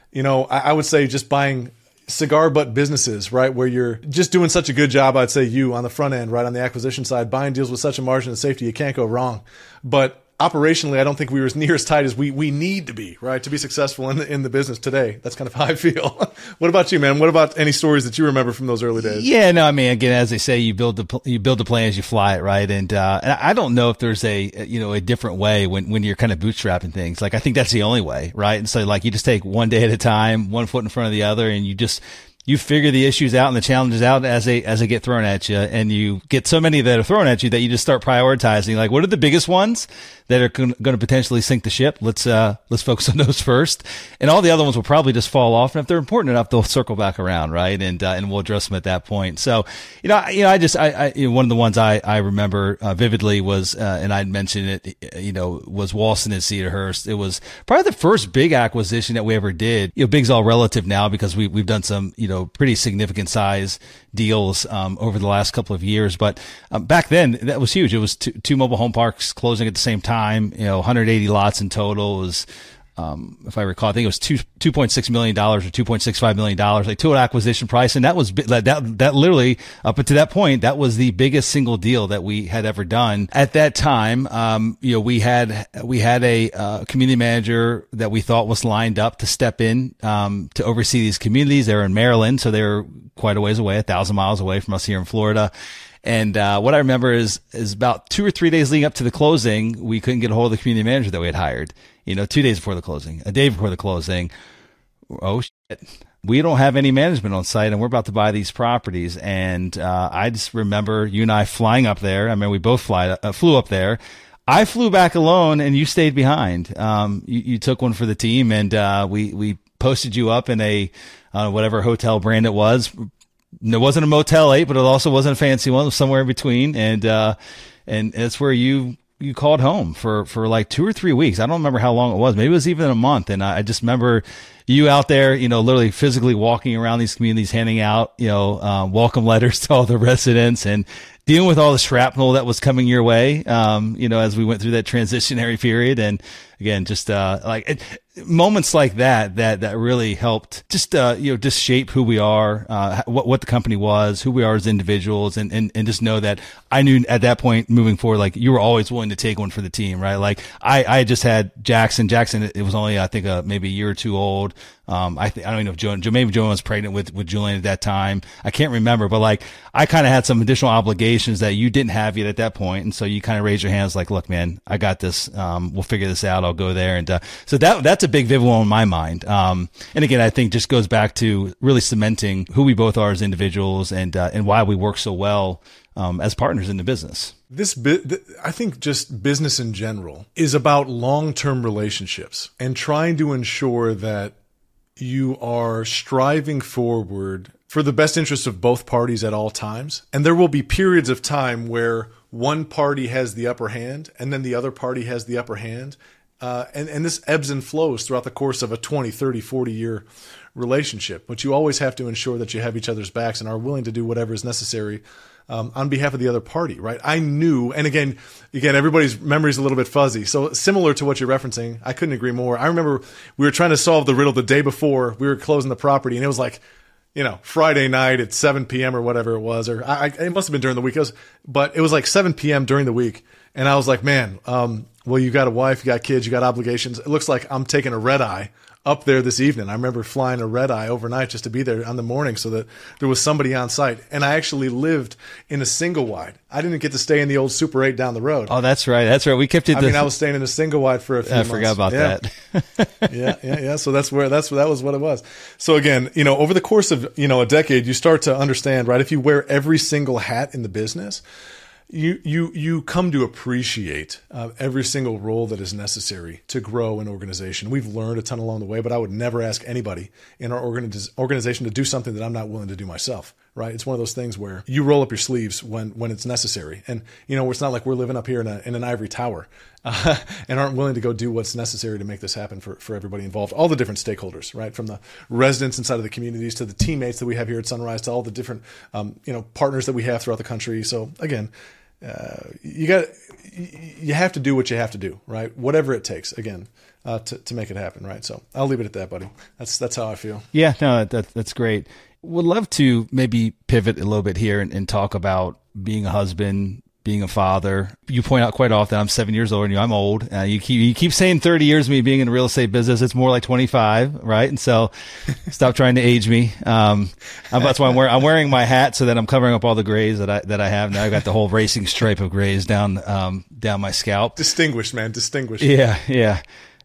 S2: I would say just buying cigar butt businesses, right, where you're just doing such a good job, I'd say you on the front end, right, on the acquisition side, buying deals with such a margin of safety, you can't go wrong. But operationally, I don't think we were as near as tight as we need to be, right, to be successful in the business today. That's kind of how I feel. What about you, man? What about any stories that you remember from those early days?
S1: Yeah, no, I mean, again, as they say, you build the plane as you fly it, right? And I don't know if there's a different way when you're kind of bootstrapping things. Like, I think that's the only way, right? And so, like, you just take one day at a time, one foot in front of the other, and you figure the issues out and the challenges out as they get thrown at you, and you get so many that are thrown at you that you just start prioritizing. Like, what are the biggest ones that are going to potentially sink the ship? Let's focus on those first, and all the other ones will probably just fall off. And if they're important enough, they'll circle back around, right? And we'll address them at that point. So, I one of the ones I remember vividly was, and I'd mentioned it, was Walston and Cedarhurst. It was probably the first big acquisition that we ever did. Big's all relative now because we've done some, pretty significant size deals over the last couple of years. But back then, that was huge. It was two mobile home parks closing at the same time, 180 lots in total. It was, if I recall, I think it was $2.6 million or $2.65 million, like total acquisition price. And that was, that literally up until that point, that was the biggest single deal that we had ever done. At that time, we had a community manager that we thought was lined up to step in, to oversee these communities. They were in Maryland, so they were quite a ways away, 1,000 miles away from us here in Florida. And what I remember is about 2 or 3 days leading up to the closing, we couldn't get a hold of the community manager that we had hired. 2 days before the closing, a day before the closing. Oh shit. We don't have any management on site and we're about to buy these properties. And I just remember you and I flying up there. I mean, we both flew up there. I flew back alone and you stayed behind. You took one for the team and we posted you up in a whatever hotel brand it was. It wasn't a Motel 8, but it also wasn't a fancy one. It was somewhere in between. And that's where you called home for like 2 or 3 weeks. I don't remember how long it was. Maybe it was even a month. And I just remember you out there, literally physically walking around these communities, handing out, welcome letters to all the residents and dealing with all the shrapnel that was coming your way, as we went through that transitionary period. And again, just, moments like that really helped just shape who we are, what the company was, who we are as individuals, and just know that I knew at that point moving forward, like you were always willing to take one for the team, right? Like I just had Jackson, it was only, I think, maybe a year or two old. I don't even know if maybe Joan was pregnant with Julian at that time. I can't remember, but like I kind of had some additional obligations that you didn't have yet at that point. And so you kind of raised your hands like, look, man, I got this. We'll figure this out. I'll go there. And, so that's a big vivid one in my mind. And again, I think just goes back to really cementing who we both are as individuals and why we work so well, as partners in the business.
S2: I think just business in general is about long-term relationships and trying to ensure that you are striving forward for the best interest of both parties at all times. And there will be periods of time where one party has the upper hand and then the other party has the upper hand. And this ebbs and flows throughout the course of a 20, 30, 40-year relationship. But you always have to ensure that you have each other's backs and are willing to do whatever is necessary on behalf of the other party, right? I knew, and again, everybody's memory is a little bit fuzzy. So similar to what you're referencing, I couldn't agree more. I remember we were trying to solve the riddle the day before we were closing the property, and it was like, Friday night at 7 p.m. or whatever it was, or it must have been during the week. But it was like 7 p.m. during the week. And I was like, man, well, you got a wife, you got kids, you got obligations. It looks like I'm taking a red eye up there this evening. I remember flying a red eye overnight just to be there on the morning so that there was somebody on site. And I actually lived in a single wide. I didn't get to stay in the old Super 8 down the road.
S1: Oh, that's right. That's right. We kept it.
S2: I was staying in a single wide for a few months.
S1: I forgot about that.
S2: Yeah. So that was what it was. So again, over the course of, a decade, you start to understand, right? If you wear every single hat in the business, you come to appreciate every single role that is necessary to grow an organization. We've learned a ton along the way, but I would never ask anybody in our organization to do something that I'm not willing to do myself, right? It's one of those things where you roll up your sleeves when it's necessary. And, it's not like we're living up here in an ivory tower and aren't willing to go do what's necessary to make this happen for everybody involved, all the different stakeholders, right? From the residents inside of the communities to the teammates that we have here at Sunrise to all the different, partners that we have throughout the country. So again, you have to do what you have to do, right? Whatever it takes, again, to make it happen, right? So I'll leave it at that, buddy. That's how I feel.
S1: Yeah, no, that's great. Would love to maybe pivot a little bit here and talk about being a husband, being a father. You point out quite often I'm 7 years older than you. I'm old. You keep saying 30 years of me being in the real estate business. It's more like 25, right? And so stop trying to age me. That's why I'm wearing my hat so that I'm covering up all the grays that I have now. I've got the whole racing stripe of grays down my scalp.
S2: Distinguished, man. Distinguished.
S1: Yeah.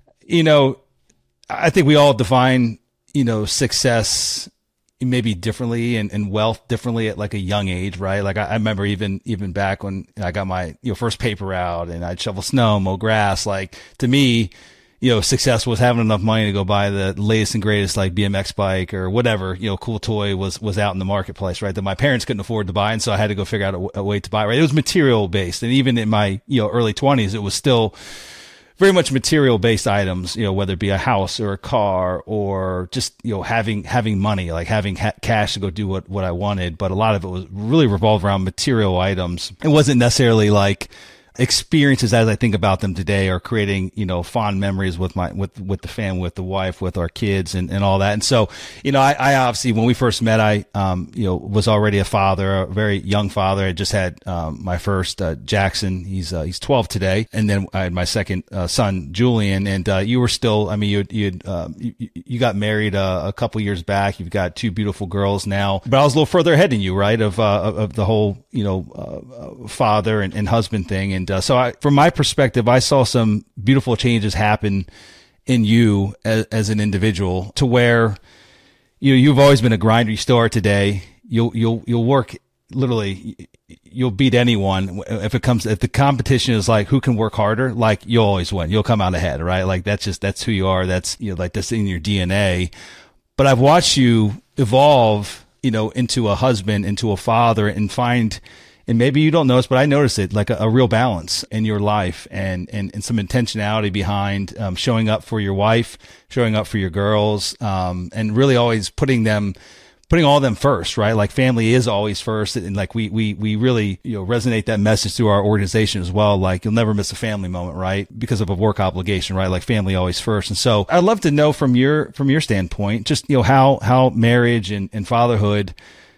S1: I think we all define, success maybe differently and wealth differently at like a young age, right? Like I remember even back when I got my, first paper route and I'd shovel snow, mow grass. Like to me, success was having enough money to go buy the latest and greatest like BMX bike or whatever, cool toy was out in the marketplace, right? That my parents couldn't afford to buy. And so I had to go figure out a way to buy, right? It was material based. And even in my, early 20s, it was still very much material based items, whether it be a house or a car or just, having money, like having cash to go do what I wanted. But a lot of it was really revolved around material items. It wasn't necessarily like experiences as I think about them today are creating, fond memories with the family, with the wife, with our kids and all that. And so, I obviously, when we first met, I, was already a father, a very young father. I just had, my first, Jackson. He's 12 today. And then I had my second, son, Julian. And, you were still, you got married, a couple years back. You've got two beautiful girls now, but I was a little further ahead than you, right? Of the whole, father and husband thing. And, so from my perspective, I saw some beautiful changes happen in you as an individual to where, you've always been a grinder. You still are today. You'll work literally, you'll beat anyone. If the competition is like who can work harder, like you'll always win. You'll come out ahead, right? Like that's who you are. That's, like that's in your DNA. But I've watched you evolve, into a husband, into a father and find, and maybe you don't notice, but I notice it like a real balance in your life and some intentionality behind showing up for your wife, showing up for your girls, and really always putting all of them first, right? Like family is always first. And like we really, resonate that message through our organization as well. Like you'll never miss a family moment, right? Because of a work obligation, right? Like family always first. And so I'd love to know from your standpoint, just, how marriage and fatherhood,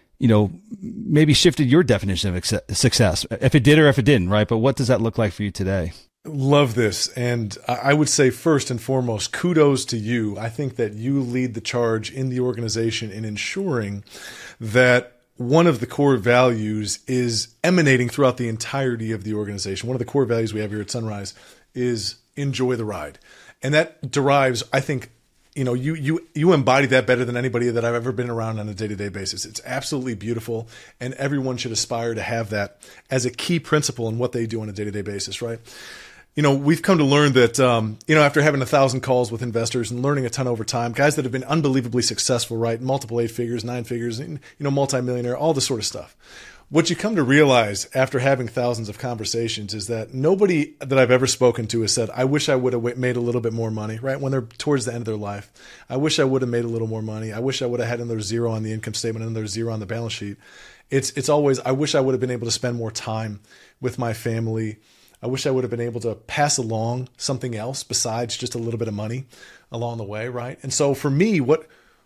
S1: maybe shifted your definition of success, if it did or if it didn't, right? But what does that look like for you today?
S2: Love this. And I would say first and foremost, kudos to you. I think that you lead the charge in the organization in ensuring that one of the core values is emanating throughout the entirety of the organization. One of the core values we have here at Sunrise is enjoy the ride. And that derives, I think, you embody that better than anybody that I've ever been around on a day-to-day basis. It's absolutely beautiful, and everyone should aspire to have that as a key principle in what they do on a day-to-day basis, right? We've come to learn that, after having 1,000 calls with investors and learning a ton over time, guys that have been unbelievably successful, right? Multiple 8 figures, 9 figures, multimillionaire, all this sort of stuff. What you come to realize after having thousands of conversations is that nobody that I've ever spoken to has said, I wish I would have made a little bit more money, right? When they're towards the end of their life. I wish I would have made a little more money. I wish I would have had another zero on the income statement, another zero on the balance sheet. It's always, I wish I would have been able to spend more time with my family. I wish I would have been able to pass along something else besides just a little bit of money along the way, right? And so for me, what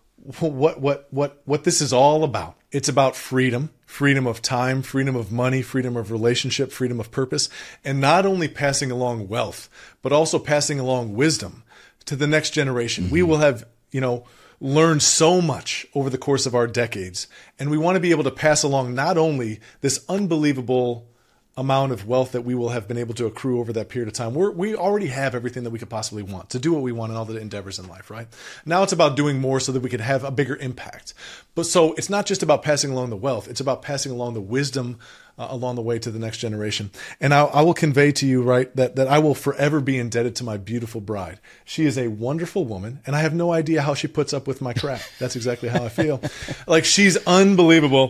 S2: this is all about, it's about freedom of time, freedom of money, freedom of relationship, freedom of purpose, and not only passing along wealth, but also passing along wisdom to the next generation. Mm-hmm. We will have, learned so much over the course of our decades, and we want to be able to pass along not only this unbelievable amount of wealth that we will have been able to accrue over that period of time. We already have everything that we could possibly want to do what we want in all the endeavors in life, right? Now it's about doing more so that we could have a bigger impact. But so it's not just about passing along the wealth. It's about passing along the wisdom along the way to the next generation. And I will convey to you, right, that I will forever be indebted to my beautiful bride. She is a wonderful woman, and I have no idea how she puts up with my crap. That's exactly how I feel. Like, she's unbelievable.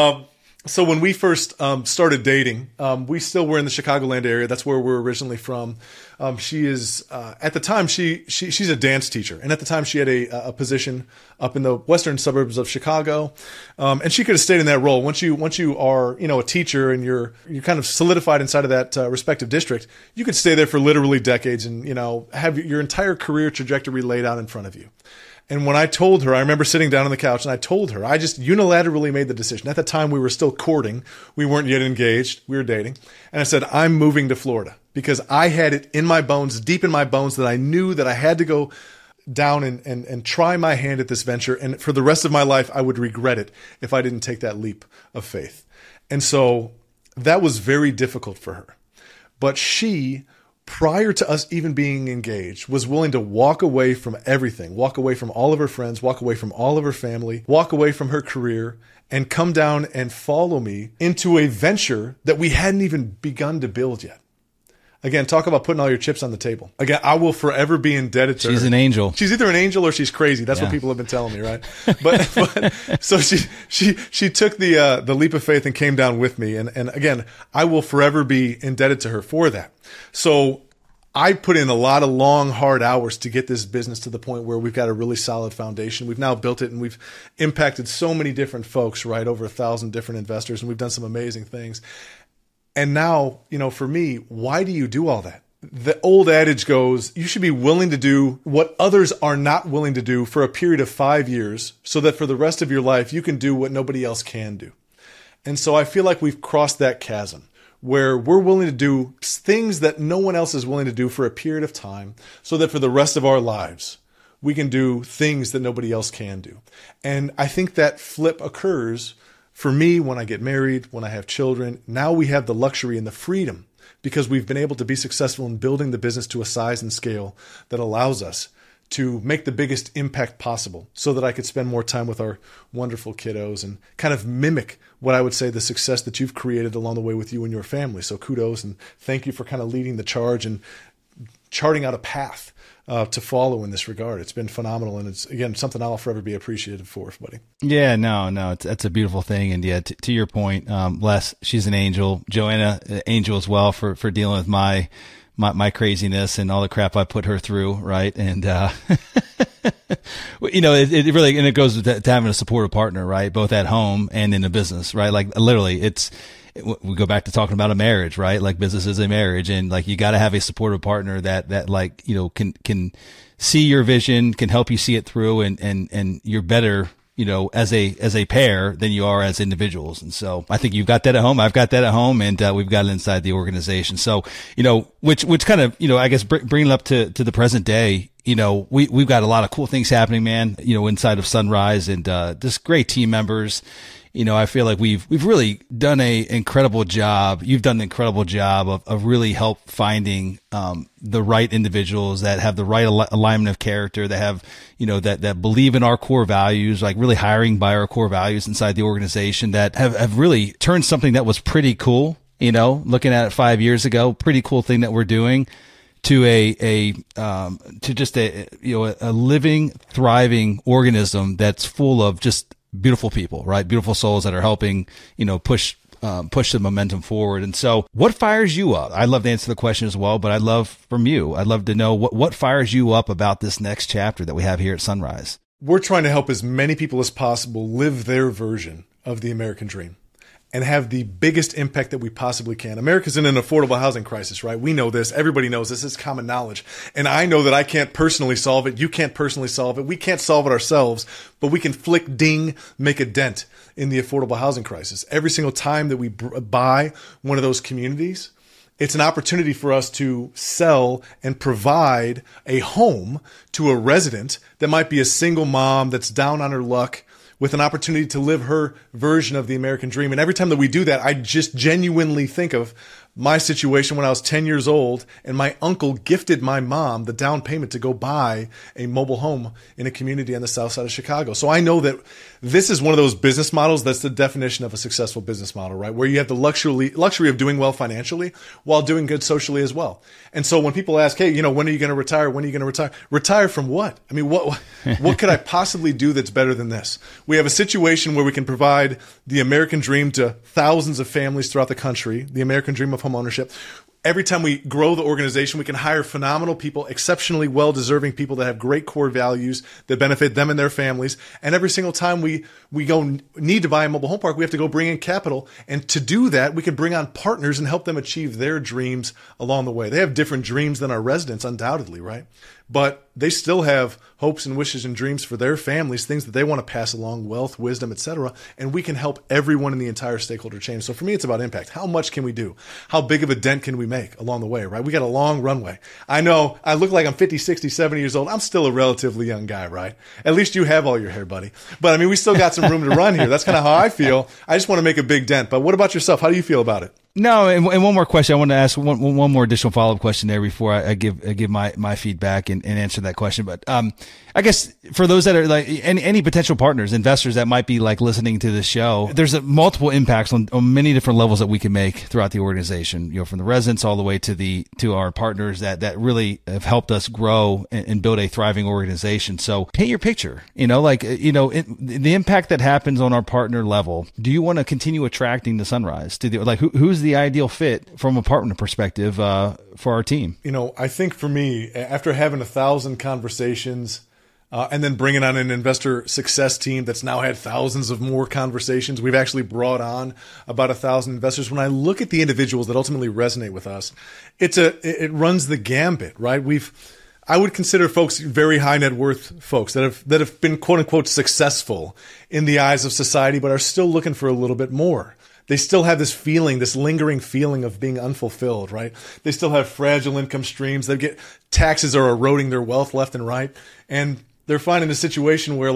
S2: So when we first started dating, we still were in the Chicagoland area. That's where we're originally from. She is at the time she's a dance teacher, and at the time she had a position up in the western suburbs of Chicago, and she could have stayed in that role. Once you are a teacher and you're kind of solidified inside of that respective district, you could stay there for literally decades and have your entire career trajectory laid out in front of you. And when I told her, I remember sitting down on the couch and I told her, I just unilaterally made the decision. At the time, we were still courting. We weren't yet engaged. We were dating. And I said, I'm moving to Florida, because I had it in my bones, deep in my bones, that I knew that I had to go down and try my hand at this venture. And for the rest of my life, I would regret it if I didn't take that leap of faith. And so that was very difficult for her. But she, prior to us even being engaged, was willing to walk away from everything, walk away from all of her friends, walk away from all of her family, walk away from her career, and come down and follow me into a venture that we hadn't even begun to build yet. Again, talk about putting all your chips on the table. Again, I will forever be indebted to her.
S1: She's an angel.
S2: She's either an angel or she's crazy. That's what people have been telling me, right? But so she took the leap of faith and came down with me. And again, I will forever be indebted to her for that. So I put in a lot of long, hard hours to get this business to the point where we've got a really solid foundation. We've now built it, and we've impacted so many different folks, right? Over 1,000 different investors, and we've done some amazing things. And now, for me, why do you do all that? The old adage goes, you should be willing to do what others are not willing to do for a period of 5 years, so that for the rest of your life, you can do what nobody else can do. And so I feel like we've crossed that chasm, where we're willing to do things that no one else is willing to do for a period of time, so that for the rest of our lives, we can do things that nobody else can do. And I think that flip occurs for me when I get married, when I have children. Now we have the luxury and the freedom, because we've been able to be successful in building the business to a size and scale that allows us to make the biggest impact possible, so that I could spend more time with our wonderful kiddos and kind of mimic what I would say the success that you've created along the way with you and your family. So kudos, and thank you for kind of leading the charge and charting out a path to follow in this regard. It's been phenomenal, and it's, again, something I'll forever be appreciative for, buddy.
S1: Yeah, no, that's a beautiful thing. And yeah, to your point, Les, she's an angel. Joanna, angel as well, for dealing with my craziness and all the crap I put her through, right? And it really, and it goes to having a supportive partner, right? Both at home and in the business, right? Like, literally, we go back to talking about a marriage, right? Like, business is a marriage, and like, you got to have a supportive partner that like, can see your vision, can help you see it through, and you're better, as a pair than you are as individuals. And so I think you've got that at home. I've got that at home, and we've got it inside the organization. So, which kind of, I guess bringing it up to the present day, we've got a lot of cool things happening, man, inside of Sunrise, and just great team members. I feel like we've really done an incredible job. You've done an incredible job of really help finding the right individuals that have the right alignment of character, that have, that believe in our core values, like really hiring by our core values inside the organization, that have really turned something that was pretty cool, looking at it 5 years ago, pretty cool thing that we're doing, to just a living, thriving organism that's full of just beautiful people, right? Beautiful souls that are helping, push the momentum forward. And so what fires you up? I'd love to answer the question as well, but I'd love from you. I'd love to know what fires you up about this next chapter that we have here at Sunrise.
S2: We're trying to help as many people as possible live their version of the American dream and have the biggest impact that we possibly can. America's in an affordable housing crisis, right? We know this. Everybody knows this. It's common knowledge. And I know that I can't personally solve it. You can't personally solve it. We can't solve it ourselves, but we can flick ding, make a dent in the affordable housing crisis. Every single time that we buy one of those communities, it's an opportunity for us to sell and provide a home to a resident that might be a single mom that's down on her luck, with an opportunity to live her version of the American dream. And every time that we do that, I just genuinely think of my situation when I was 10 years old and my uncle gifted my mom the down payment to go buy a mobile home in a community on the south side of Chicago. So I know that this is one of those business models that's the definition of a successful business model, right? Where you have the luxury of doing well financially while doing good socially as well. And so when people ask, hey, when are you going to retire? When are you going to retire? Retire from what? I mean, what could I possibly do that's better than this? We have a situation where we can provide the American dream to thousands of families throughout the country, the American dream of home ownership. Every time we grow the organization, we can hire phenomenal people, exceptionally well-deserving people that have great core values that benefit them and their families. And every single time we need to buy a mobile home park, we have to go bring in capital. And to do that, we can bring on partners and help them achieve their dreams along the way. They have different dreams than our residents, undoubtedly, right? But they still have hopes and wishes and dreams for their families, things that they want to pass along, wealth, wisdom, etc. And we can help everyone in the entire stakeholder chain. So for me, it's about impact. How much can we do? How big of a dent can we make along the way, right? We got a long runway. I know I look like I'm 50, 60, 70 years old. I'm still a relatively young guy, right? At least you have all your hair, buddy. But I mean, we still got some room to run here. That's kind of how I feel. I just want to make a big dent. But what about yourself? How do you feel about it?
S1: No, and one more question. I want to ask one more additional follow-up question there before I give my feedback and answer that question. But I guess for those that are like any potential partners, investors that might be like listening to this show, there's multiple impacts on many different levels that we can make throughout the organization. From the residents all the way to our partners that really have helped us grow and build a thriving organization. So paint your picture. The impact that happens on our partner level. Do you want to continue attracting the Sunrise to who's the ideal fit from a partner perspective for our team?
S2: I think for me, after having 1,000 conversations and then bringing on an investor success team that's now had thousands of more conversations, we've actually brought on about 1,000 investors. When I look at the individuals that ultimately resonate with us, it runs the gambit, right? I would consider folks very high net worth folks that have been quote unquote successful in the eyes of society, but are still looking for a little bit more. They still have this feeling, this lingering feeling of being unfulfilled, right? They still have fragile income streams. They get taxes are eroding their wealth left and right. And they're finding a situation where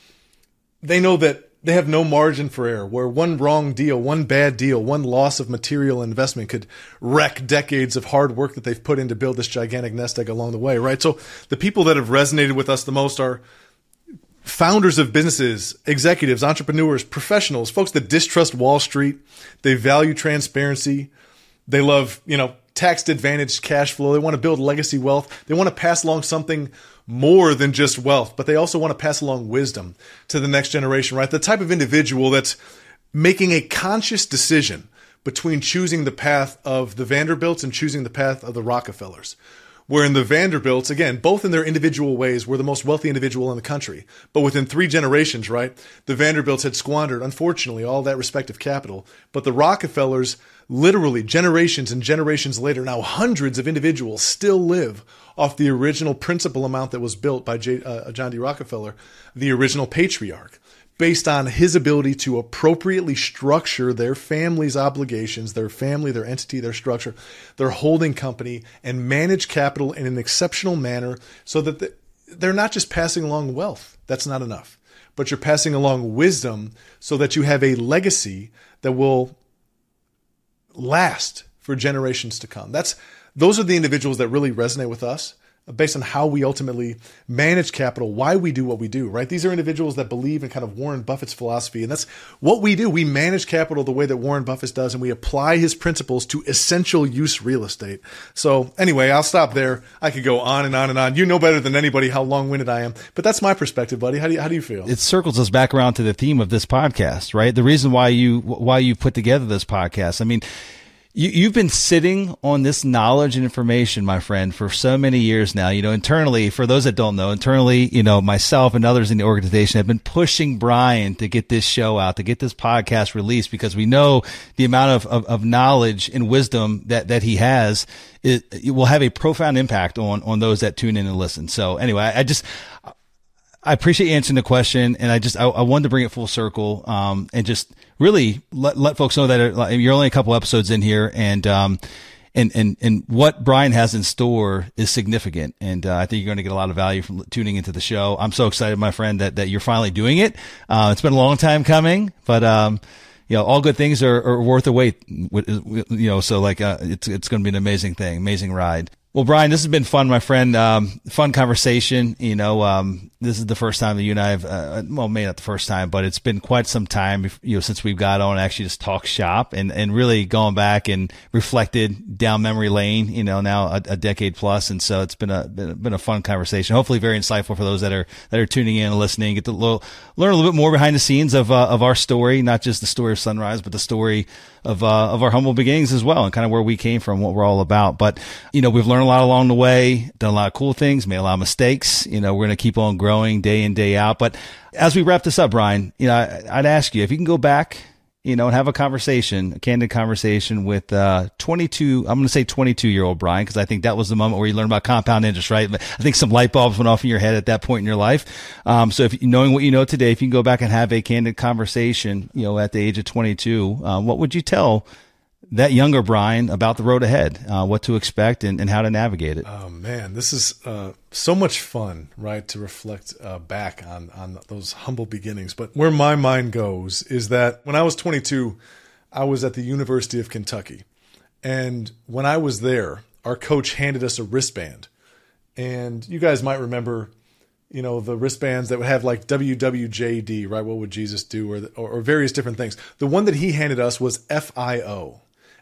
S2: they know that they have no margin for error, where one wrong deal, one bad deal, one loss of material investment could wreck decades of hard work that they've put in to build this gigantic nest egg along the way, right? So the people that have resonated with us the most are founders of businesses, executives, entrepreneurs, professionals, folks that distrust Wall Street. They value transparency. They love, tax advantaged cash flow. They want to build legacy wealth. They want to pass along something more than just wealth, but they also want to pass along wisdom to the next generation, right? The type of individual that's making a conscious decision between choosing the path of the Vanderbilts and choosing the path of the Rockefellers. Where in the Vanderbilts, again, both in their individual ways, were the most wealthy individual in the country. But within 3 generations, right, the Vanderbilts had squandered, unfortunately, all that respective capital. But the Rockefellers, literally generations and generations later, now hundreds of individuals still live off the original principal amount that was built by John D. Rockefeller, the original patriarch, based on his ability to appropriately structure their family's obligations, their family, their entity, their structure, their holding company, and manage capital in an exceptional manner so that they're not just passing along wealth. That's not enough. but you're passing along wisdom so that you have a legacy that will last for generations to come. Those are the individuals that really resonate with us based on how we ultimately manage capital, why we do what we do, right? These are individuals that believe in kind of Warren Buffett's philosophy, and that's what we do. We manage capital the way that Warren Buffett does, and we apply his principles to essential use real estate. So anyway, I'll stop there. I could go on and on and on. You know better than anybody how long-winded I am, but that's my perspective, buddy. How do you feel?
S1: It circles us back around to the theme of this podcast, right? The reason why you put together this podcast. I mean, You've been sitting on this knowledge and information, my friend, for so many years now. Internally, for those that don't know, myself and others in the organization have been pushing Brian to get this show out, to get this podcast released, because we know the amount of knowledge and wisdom that he has. It will have a profound impact on those that tune in and listen. So anyway, I appreciate you answering the question, and I wanted to bring it full circle, and just really let folks know that you're only a couple episodes in here, and what Brian has in store is significant, and I think you're going to get a lot of value from tuning into the show. I'm so excited, my friend, that you're finally doing it. It's been a long time coming, but all good things are worth the wait. So it's going to be an amazing thing, amazing ride. Well, Brian, this has been fun, my friend. Fun conversation. This is the first time that you and I have, maybe not the first time, but it's been quite some time, since we've got on actually just talk shop and really going back and reflected down memory lane, now a decade plus. And so it's been a fun conversation. Hopefully very insightful for those that are tuning in and listening, get to learn a little bit more behind the scenes of our story, not just the story of Sunrise, but the story of our humble beginnings as well, and kind of where we came from, what we're all about. But, we've learned a lot along the way, done a lot of cool things, made a lot of mistakes. We're going to keep on growing day in, day out. But as we wrap this up, Brian, I'd ask you if you can go back, and have a candid conversation with 22-year-old Brian, because I think that was the moment where you learned about compound interest, right? I think some light bulbs went off in your head at that point in your life. So if knowing what you know today, if you can go back and have a candid conversation, at the age of 22, what would you tell that younger Brian about the road ahead, what to expect and how to navigate it?
S2: Oh man, this is so much fun, right? To reflect back on those humble beginnings. But where my mind goes is that when I was 22, I was at the University of Kentucky. And when I was there, our coach handed us a wristband. And you guys might remember, the wristbands that would have like WWJD, right? What would Jesus do? Or various different things. The one that he handed us was FIO.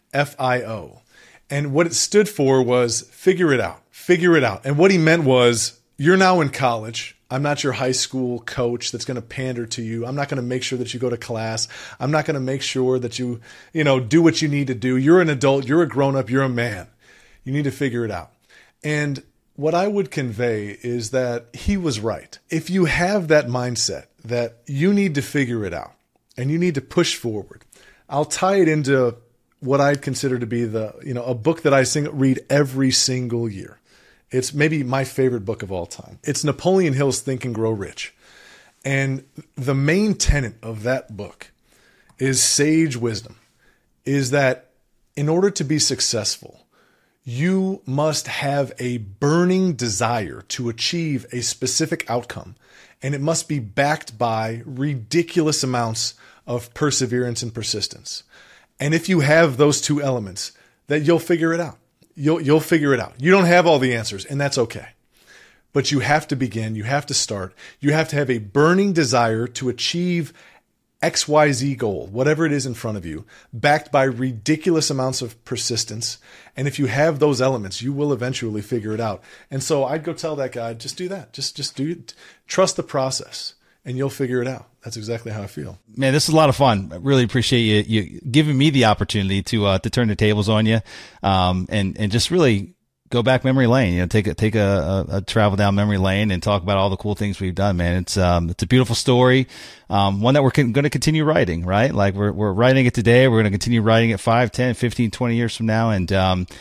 S2: FIO. And what it stood for was figure it out. And what he meant was, you're now in college. I'm not your high school coach that's going to pander to you. I'm not going to make sure that you go to class. I'm not going to make sure that you do what you need to do. You're an adult. You're a grown up. You're a man. You need to figure it out. And what I would convey is that he was right. If you have that mindset that you need to figure it out and you need to push forward, I'll tie it into what I'd consider to be a book that I read every single year. It's maybe my favorite book of all time. It's Napoleon Hill's Think and Grow Rich. And the main tenet of that book is sage wisdom, is that in order to be successful, you must have a burning desire to achieve a specific outcome, and it must be backed by ridiculous amounts of perseverance and persistence. And if you have those two elements, that you'll figure it out. You'll figure it out. You don't have all the answers, and that's okay. But you have to begin. You have to start. You have to have a burning desire to achieve XYZ goal, whatever it is in front of you, backed by ridiculous amounts of persistence. And if you have those elements, you will eventually figure it out. And so I'd go tell that guy, just do that. Just do it. Trust the process, and you'll figure it out. That's exactly how I feel. Man, this is a lot of fun. I really appreciate you giving me the opportunity to turn the tables on you, and just really go back memory lane. Take a travel down memory lane and talk about all the cool things we've done. Man, it's a beautiful story, one that we're going to continue writing. Right, like we're writing it today. We're going to continue writing it 5, 10, 15, 20 years from now, and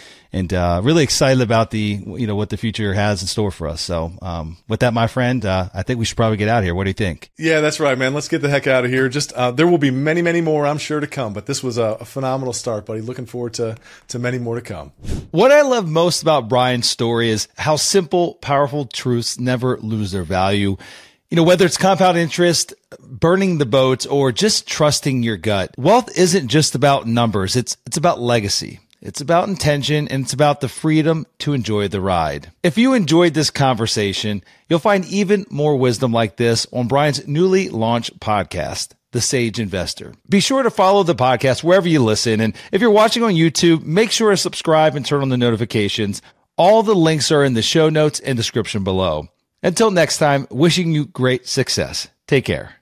S2: really excited about what the future has in store for us. So, with that, my friend, I think we should probably get out of here. What do you think? Yeah, that's right, man. Let's get the heck out of here. Just, there will be many, many more, I'm sure, to come, but this was a phenomenal start, buddy. Looking forward to many more to come.
S1: What I love most about Brian's story is how simple, powerful truths never lose their value. Whether it's compound interest, burning the boats, or just trusting your gut, wealth isn't just about numbers. It's about legacy. It's about intention, and it's about the freedom to enjoy the ride. If you enjoyed this conversation, you'll find even more wisdom like this on Brian's newly launched podcast, The Sage Investor. Be sure to follow the podcast wherever you listen. And if you're watching on YouTube, make sure to subscribe and turn on the notifications. All the links are in the show notes and description below. Until next time, wishing you great success. Take care.